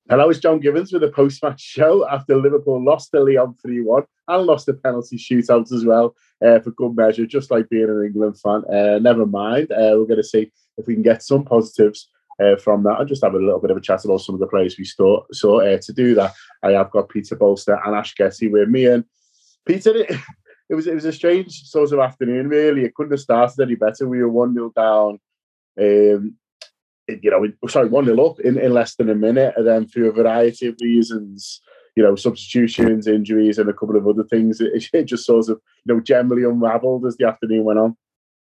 And that was John Givens with a post-match show after Liverpool lost to Lyon 3-1 and lost a penalty shootout as well for good measure, just like being an England fan. Never mind. We're going to see if we can get some positives from that and just have a little bit of a chat about some of the players we saw. So to do that, I have got Peter Bolster and Ash Getty with me. And Peter, it was a strange sort of afternoon, really. It couldn't have started any better. We were 1-0 down. 1-0 up in less than a minute, and then through a variety of reasons, substitutions, injuries, and a couple of other things, it just sort of, generally unravelled as the afternoon went on.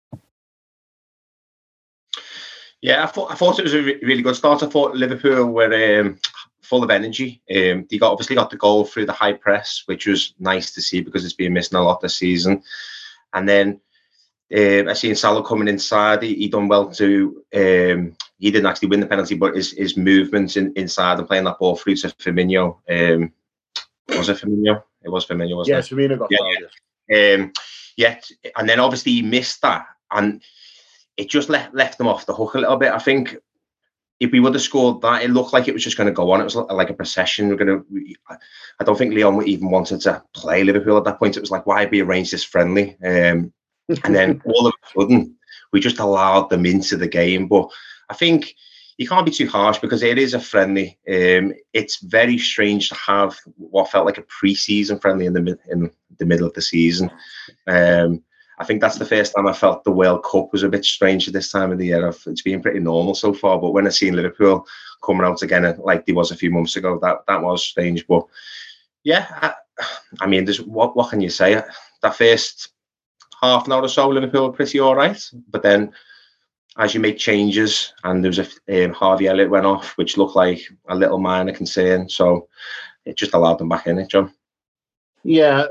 Yeah, I thought it was a really good start. I thought Liverpool were full of energy. They obviously got the goal through the high press, which was nice to see because it's been missing a lot this season. And then I seen Salah coming inside. He done well to. He didn't actually win the penalty, but his movements inside and playing that ball through to Firmino. Was it Firmino? It was Firmino, wasn't it? Yeah, Firmino got fouled. And then obviously he missed that, and it just left them off the hook a little bit. I think if we would have scored that, it looked like it was just going to go on. It was like a procession. I don't think Lyon even wanted to play Liverpool at that point. It was like, why be arranged this friendly? And then all of a sudden, we just allowed them into the game. But I think you can't be too harsh because it is a friendly. It's very strange to have what felt like a pre-season friendly in the middle of the season. I think that's the first time I felt the World Cup was a bit strange at this time of the year. It's been pretty normal so far, but when I seen Liverpool coming out again like there was a few months ago, that was strange. But yeah, I mean, what can you say? That first half an hour or so, Liverpool were pretty all right, but then as you make changes, and there was Harvey Elliott went off, which looked like a little minor concern, so it just allowed them back in it, John. Yeah,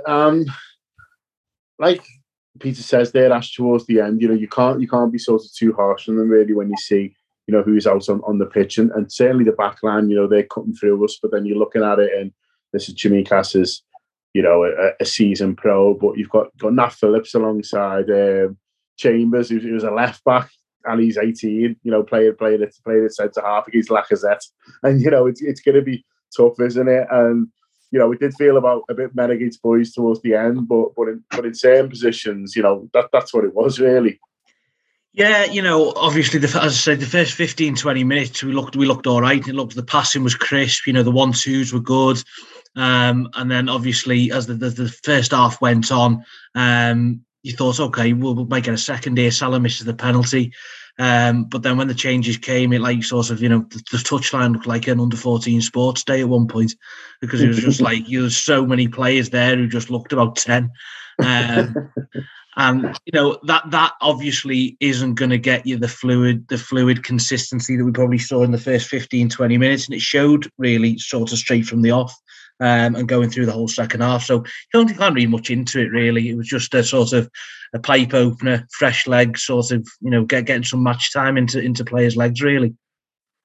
like Peter says there, Ash, towards the end, you can't be sort of too harsh on them really when you see, who's out on the pitch, and certainly the back line, they're cutting through us, but then you're looking at it and this is Tsimikas is, a season pro, but you've got Nat Phillips alongside Chambers, who's a left back, and he's 18, playing at centre half against Lacazette, and it's going to be tough, isn't it? And it did feel a bit men against boys towards the end, but in certain positions, that's what it was really. Yeah, obviously, as I said, the first 15, 20 minutes, we looked all right. The passing was crisp. The 1-2s were good. And then obviously, as the first half went on, you thought, okay, we might get a second here. Salah misses the penalty. But then when the changes came, it like sort of, the touchline looked like an under-14 sports day at one point, because it was just like, there's so many players there who just looked about 10. And that obviously isn't going to get you the fluid consistency that we probably saw in the first 15, 20 minutes, and it showed really sort of straight from the off, and going through the whole second half. So you can't read much into it really. It was just a sort of a pipe opener, fresh legs, sort of getting some match time into players' legs really.